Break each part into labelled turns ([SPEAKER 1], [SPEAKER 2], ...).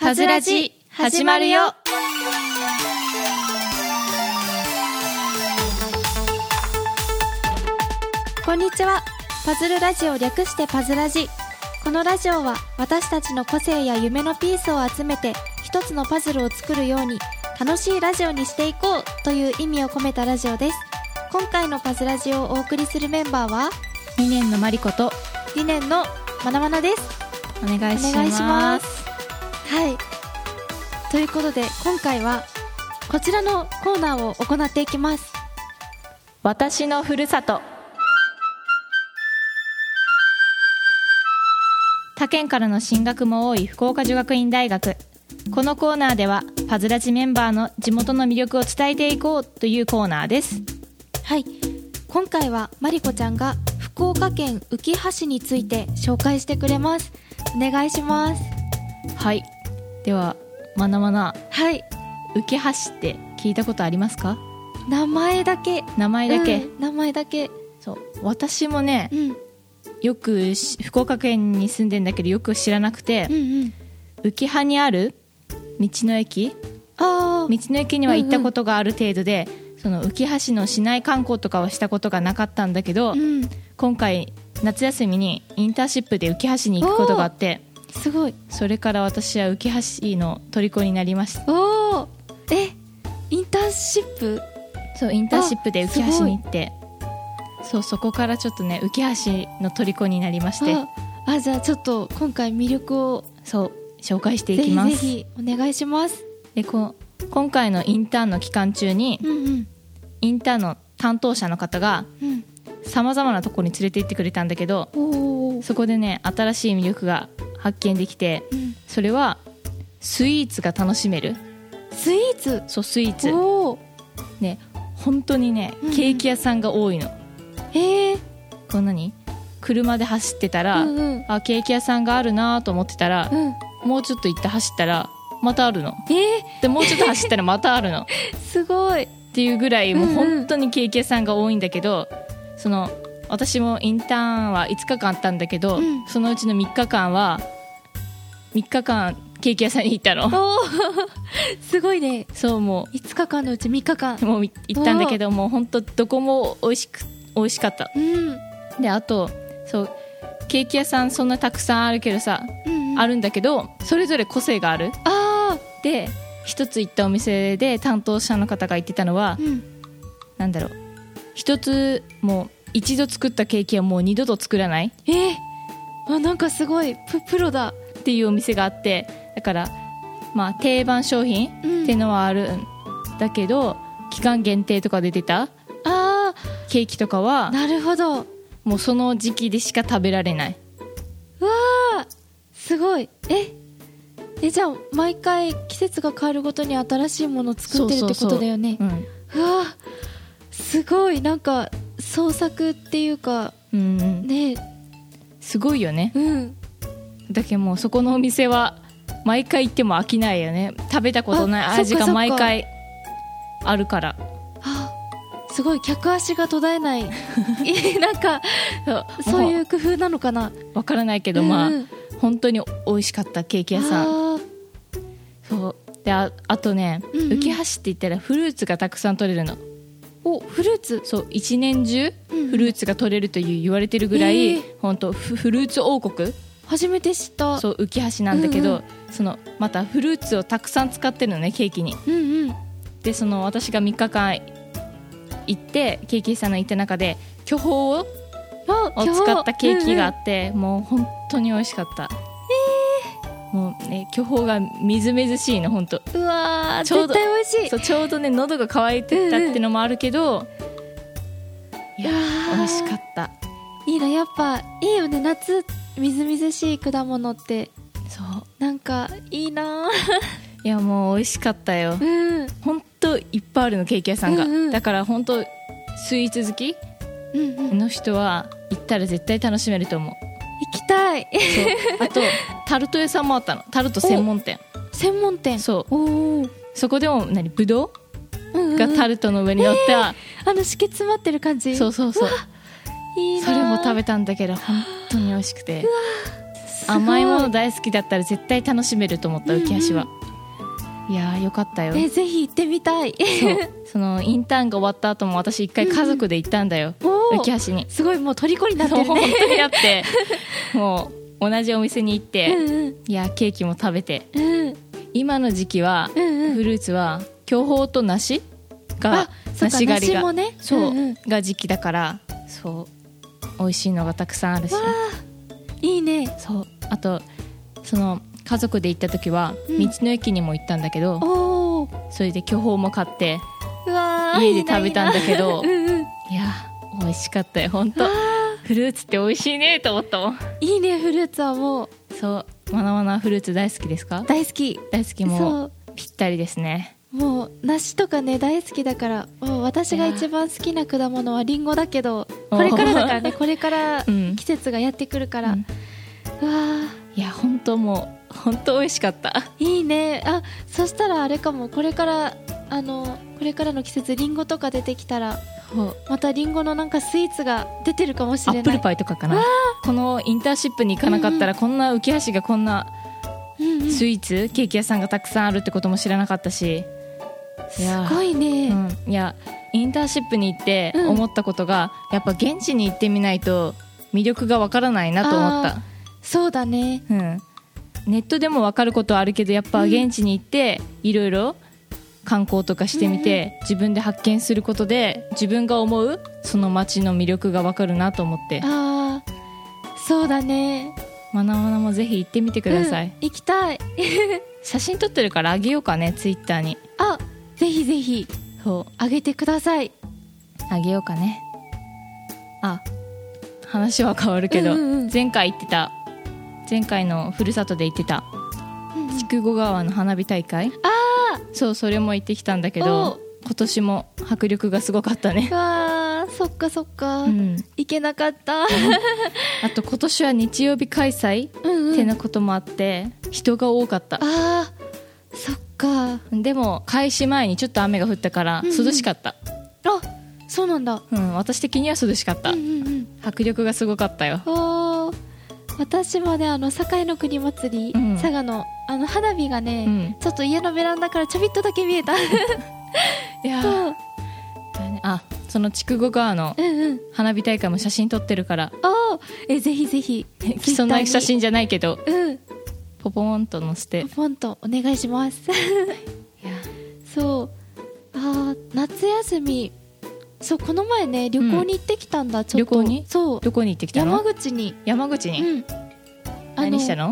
[SPEAKER 1] パズラジ始まるよ。
[SPEAKER 2] こんにちは。パズルラジオ略してパズラジ。このラジオは私たちの個性や夢のピースを集めて一つのパズルを作るように楽しいラジオにしていこうという意味を込めたラジオです。今回のパズラジをお送りするメンバーは
[SPEAKER 1] 2年のマリコと
[SPEAKER 2] 2年のまなまなです。
[SPEAKER 1] お願いします。
[SPEAKER 2] はい。ということで今回はこちらのコーナーを行っていきます。
[SPEAKER 1] 私のふるさと。他県からの進学も多い福岡女学院大学。このコーナーではパズラジメンバーの地元の魅力を伝えていこうというコーナーです。
[SPEAKER 2] はい。今回はマリコちゃんが福岡県うきは市について紹介してくれます。お願いします。
[SPEAKER 1] はい。ではまなまな、
[SPEAKER 2] はい。
[SPEAKER 1] うきは市って聞いたことありますか？
[SPEAKER 2] 名前だけ。
[SPEAKER 1] 名前だけ、
[SPEAKER 2] 名前だけ。
[SPEAKER 1] そう、私もね、よく福岡県に住んでんだけどよく知らなくて、うきはにある道の駅、道の駅には行ったことがある程度で、そのうきは市の市内観光とかはしたことがなかったんだけど、今回夏休みにインターンシップでうきは市に行くことがあって、
[SPEAKER 2] すごい。
[SPEAKER 1] それから私はうきは市の虜になりました。
[SPEAKER 2] インターンシップ？
[SPEAKER 1] そう、インターンシップでうきは市に行って、そこからちょっとねうきは市の虜になりまして、
[SPEAKER 2] じゃあちょっと今回魅力を
[SPEAKER 1] 紹介していきます。
[SPEAKER 2] ぜひぜひお願いします。
[SPEAKER 1] で今回のインターンの期間中に、インターンの担当者の方がさまざまなところに連れて行ってくれたんだけど、そこでね新しい魅力が発見できて、それはスイーツが楽しめる。
[SPEAKER 2] スイーツ？
[SPEAKER 1] そう、スイーツね、本当にねケーキ屋さんが多いの。こんなに車で走ってたら、ケーキ屋さんがあるなと思ってたら、もうちょっと行って走ったらまたあるの。でもうちょっと走ったらまたあるの
[SPEAKER 2] すごい
[SPEAKER 1] っていうぐらい、もう本当にケーキ屋さんが多いんだけど、私もインターンは5日間あったんだけど、そのうちの3日間ケーキ屋さんに行ったの。
[SPEAKER 2] すごいね。
[SPEAKER 1] そう、もう
[SPEAKER 2] 5日間のうち3日間
[SPEAKER 1] もう行ったんだけど、もう本当どこも美味しかった。で、あとそうケーキ屋さんそんなたくさんあるけどさ、あるんだけどそれぞれ個性がある。で一つ行ったお店で担当者の方が言ってたのは、なんだろう、一つもう一度作ったケーキはもう二度と作らない。
[SPEAKER 2] なんかすごいプロだ
[SPEAKER 1] っていうお店があって、だからまあ定番商品っていうのはあるんだけど、期間限定とか出てたケーキとかは、
[SPEAKER 2] なるほど、
[SPEAKER 1] もうその時期でしか食べられない。
[SPEAKER 2] すごい。じゃあ毎回季節が変わるごとに新しいものを作ってるってことだよね。すごい、なんか創作っていうか、ね、
[SPEAKER 1] すごいよね。だけどもうそこのお店は毎回行っても飽きないよね。食べたことない味が毎回あるから。
[SPEAKER 2] すごい、客足が途絶えないなんかそういう工夫なのかな、
[SPEAKER 1] わからないけど、本当に美味しかったケーキ屋さん。そうで、あとね、うきは市って言ったらフルーツがたくさん取れるの。
[SPEAKER 2] フルーツ？
[SPEAKER 1] そう、一年中フルーツが取れると言われてるぐらい、本当フルーツ王国。
[SPEAKER 2] 初めて知った。
[SPEAKER 1] そう、うきは市なんだけど、またフルーツをたくさん使ってるのね、ケーキに。で私が3日間行ってケーキ屋さんの行った中で巨峰を使ったケーキがあって、もう本当に美味しかった。もうね、巨峰がみずみずしいの、本当。
[SPEAKER 2] うわー、絶対美味しい。
[SPEAKER 1] そう、ちょうどね喉が渇いてたっていうのもあるけど、いや美味しかった。
[SPEAKER 2] いいな、やっぱいいよね、夏みずみずしい果物って。
[SPEAKER 1] そう、
[SPEAKER 2] なんかいいな。
[SPEAKER 1] いや、もう美味しかったよ。本当いっぱいあるの、ケーキ屋さんが。だから本当スイーツ好きの人は行ったら絶対楽しめると思う。
[SPEAKER 2] 行きたい。
[SPEAKER 1] そう、あとタルト屋さんもあったの。タルト専門店。そう、そこでもぶどうがタルトの上に乗った、
[SPEAKER 2] 敷き詰まってる感じ。
[SPEAKER 1] そう、
[SPEAKER 2] いいな。
[SPEAKER 1] それも食べたんだけど本当に美味しくて、 甘いもの大好きだったら絶対楽しめると思った、浮橋は。いやーよかったよ。
[SPEAKER 2] ぜひ行ってみたい。
[SPEAKER 1] そのインターンが終わった後も私一回家族で行ったんだよ、浮橋に。
[SPEAKER 2] すごいもう虜になってるね。
[SPEAKER 1] 本当になってもう同じお店に行って、いやケーキも食べて、今の時期は、フルーツは巨峰と梨が、梨狩りが、が時期だから、そう美味しいのがたくさんあるし。
[SPEAKER 2] いいね。
[SPEAKER 1] そう、あとその家族で行った時は、道の駅にも行ったんだけど、それで巨峰も買って家で食べたんだけど、いや美味しかったよ本当。フルーツって美味しいねと思ったもん。
[SPEAKER 2] いいね、フルーツはもう。
[SPEAKER 1] そう、まなまなフルーツ大好きですか？
[SPEAKER 2] 大好き。
[SPEAKER 1] 大好き、もうぴったりですね。
[SPEAKER 2] もう梨とかね大好きだから、もう私が一番好きな果物はリンゴだけど、これからだからね、これから季節がやってくるから、
[SPEAKER 1] いや本当もう本当美味しかった。
[SPEAKER 2] いいね。そしたらあれかも、これからの季節リンゴとか出てきたら、またリンゴのなんかスイーツが出てるかもしれない。
[SPEAKER 1] アップルパイとかかな。このインターンシップに行かなかったら、こんな浮橋がこんなスイーツ、ケーキ屋さんがたくさんあるってことも知らなかったし。
[SPEAKER 2] すごいね。
[SPEAKER 1] いやインターンシップに行って思ったことが、やっぱ現地に行ってみないと魅力がわからないなと思った。
[SPEAKER 2] そうだね、
[SPEAKER 1] ネットでもわかることはあるけど、やっぱ現地に行っていろいろ観光とかしてみて、自分で発見することで自分が思うその街の魅力がわかるなと思って。
[SPEAKER 2] そうだね。
[SPEAKER 1] まなまなもぜひ行ってみてください。
[SPEAKER 2] 行きたい。
[SPEAKER 1] 写真撮ってるからあげようかね、ツイッターに。
[SPEAKER 2] ぜひぜひあげてください。
[SPEAKER 1] あげようかね。話は変わるけど、前回のふるさとで行ってた筑後川の花火大会、それも行ってきたんだけど、今年も迫力がすごかったね。
[SPEAKER 2] そっかそっか、行けなかった。
[SPEAKER 1] あと今年は日曜日開催ってなこともあって、人が多かった。
[SPEAKER 2] そっか。
[SPEAKER 1] でも開始前にちょっと雨が降ったから涼しかった。
[SPEAKER 2] そうなんだ。
[SPEAKER 1] 私的には涼しかった。迫力がすごかったよ。
[SPEAKER 2] 私もね、堺の国祭り、佐賀の花火がね、ちょっと家のベランダからちょびっとだけ見えた。いや
[SPEAKER 1] その筑後川の花火大会も写真撮ってるから、
[SPEAKER 2] ぜひぜひ。
[SPEAKER 1] そんな写真じゃないけど、ポポンと載せて、
[SPEAKER 2] ポポンとお願いします。夏休み、この前ね旅行に行ってきたんだ。ちょっと。
[SPEAKER 1] 旅行に？どこに行ってきたの？
[SPEAKER 2] 山口に。
[SPEAKER 1] 何したの？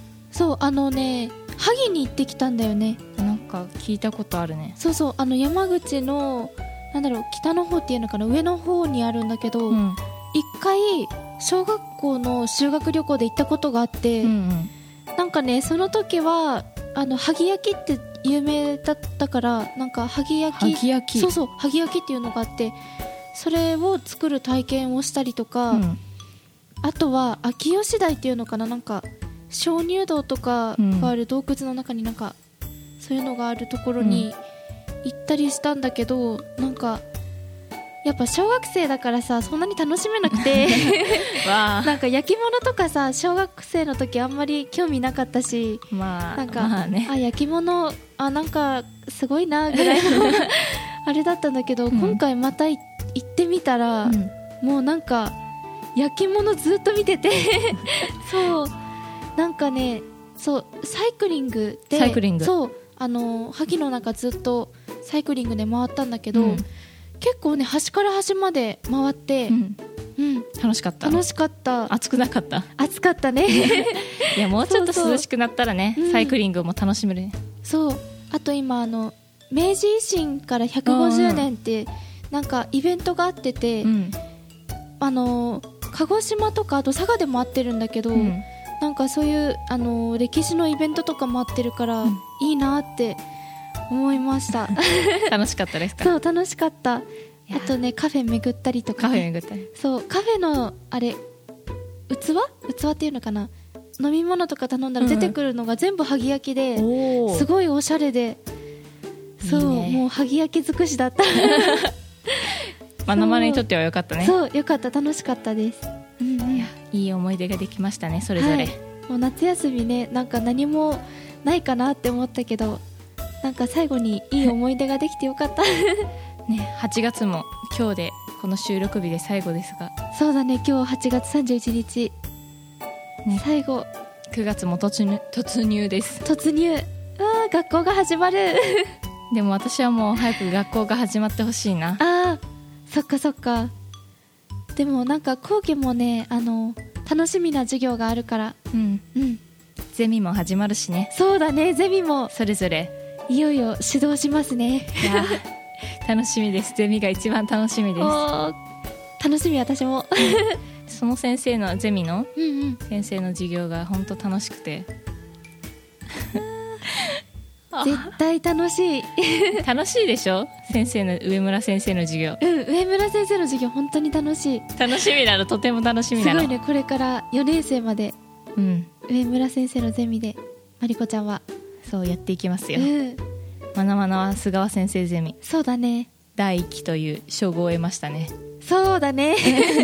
[SPEAKER 2] 萩に行ってきたんだよね。
[SPEAKER 1] なんか聞いたことあるね。
[SPEAKER 2] 山口の北の方っていうのかな、上の方にあるんだけど、一回小学校の修学旅行で行ったことがあって、なんかね、その時は萩焼きって有名だったから、なんか萩焼き萩焼きっていうのがあって、それを作る体験をしたりとか、あとは秋吉台っていうのかな、なんか鍾乳洞とかがある洞窟の中になんかそういうのがあるところに行ったりしたんだけど、なんかやっぱ小学生だからさ、そんなに楽しめなくてなんか焼き物とかさ、小学生の時あんまり興味なかったし、なんか、焼き物なんかすごいなぐらいのあれだったんだけど、今回また行ってみたら、もうなんか焼き物ずっと見ててなんかね、サイクリングで、萩の中ずっとサイクリングで回ったんだけど、結構ね端から端まで回って、
[SPEAKER 1] 楽しかった。暑くなかった？
[SPEAKER 2] 暑かったね。
[SPEAKER 1] いや、もうちょっと涼しくなったらね、サイクリングも楽しめるね。
[SPEAKER 2] あと今明治維新から150年ってなんかイベントがあってて、鹿児島とかあと佐賀でもあってるんだけど、なんかそういう歴史のイベントとかもあってるから、いいなって思いました。
[SPEAKER 1] 楽しかったですか？
[SPEAKER 2] 楽しかった。あとね、カフェ巡ったりとか、カフェのあれ器っていうのかな、飲み物とか頼んだら出てくるのが全部萩焼きで、すごいおしゃれで、もう萩焼き尽くしだった。
[SPEAKER 1] まなまるにとっては良かったね。
[SPEAKER 2] 良かった、楽しかったです。
[SPEAKER 1] いい思い出ができましたね、それぞれ。
[SPEAKER 2] もう夏休みね、なんか何もないかなって思ったけど、なんか最後にいい思い出ができてよかった
[SPEAKER 1] ね、8月も今日でこの収録日で最後ですが。
[SPEAKER 2] そうだね、今日8月31日、ね、最後。
[SPEAKER 1] 9月も突入です。
[SPEAKER 2] 突入。学校が始まる
[SPEAKER 1] でも私はもう早く学校が始まってほしいな。
[SPEAKER 2] そっかそっか。でもなんか後期もね、楽しみな授業があるから。
[SPEAKER 1] ゼミも始まるしね。
[SPEAKER 2] そうだね、ゼミも
[SPEAKER 1] それぞれ
[SPEAKER 2] いよいよ始動しますね。
[SPEAKER 1] いや楽しみです。ゼミが一番楽しみです。
[SPEAKER 2] 楽しみ、私も
[SPEAKER 1] その先生のゼミの先生の授業が本当楽しくて
[SPEAKER 2] 絶対楽しい
[SPEAKER 1] 楽しいでしょ、上村先生の授業。
[SPEAKER 2] 上村先生の授業本当に楽しい。
[SPEAKER 1] 楽しみなの、とても楽しみなの。
[SPEAKER 2] すごいね、これから4年生まで、上村先生のゼミでまりこちゃんは
[SPEAKER 1] そうやっていきますよ。まなまなは菅川先生ゼミ。
[SPEAKER 2] そうだね、
[SPEAKER 1] 第1期という称号を得ましたね。
[SPEAKER 2] そうだね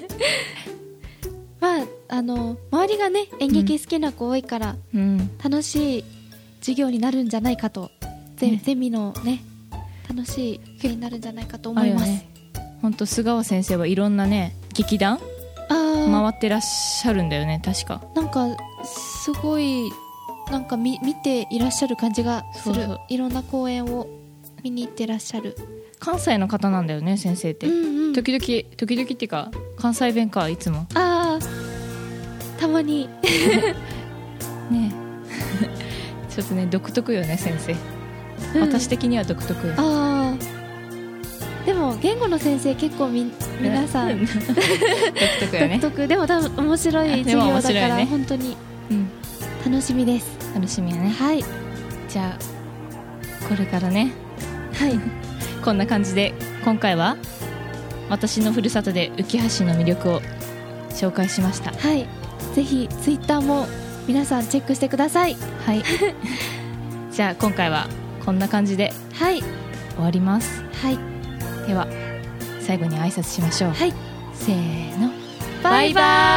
[SPEAKER 2] まあ周りがね演劇好きな子多いから、楽しい授業になるんじゃないかと、ゼミのね楽しい授業になるんじゃないかと思います。
[SPEAKER 1] 本当、菅川先生はいろんなね劇団回ってらっしゃるんだよね、確か。
[SPEAKER 2] なんかすごいなんか見ていらっしゃる感じがする。そうそう、いろんな公演を見に行ってらっしゃる。
[SPEAKER 1] 関西の方なんだよね、先生って。時々っていうか関西弁か、いつも。
[SPEAKER 2] たまに
[SPEAKER 1] ねちょっとね独特よね、先生。私的には独特よ。
[SPEAKER 2] でも言語の先生結構皆さん独
[SPEAKER 1] 特よね。
[SPEAKER 2] 独特。でも多分面白い授業だから、本当に楽しみです。
[SPEAKER 1] 楽しみやね。
[SPEAKER 2] はい。
[SPEAKER 1] じゃあこれからね、こんな感じで今回は私のふるさとで浮橋の魅力を紹介しました。
[SPEAKER 2] ぜひツイッターも皆さんチェックしてください。
[SPEAKER 1] じゃあ今回はこんな感じで終わります。では最後に挨拶しましょう。せーの、バイバイ。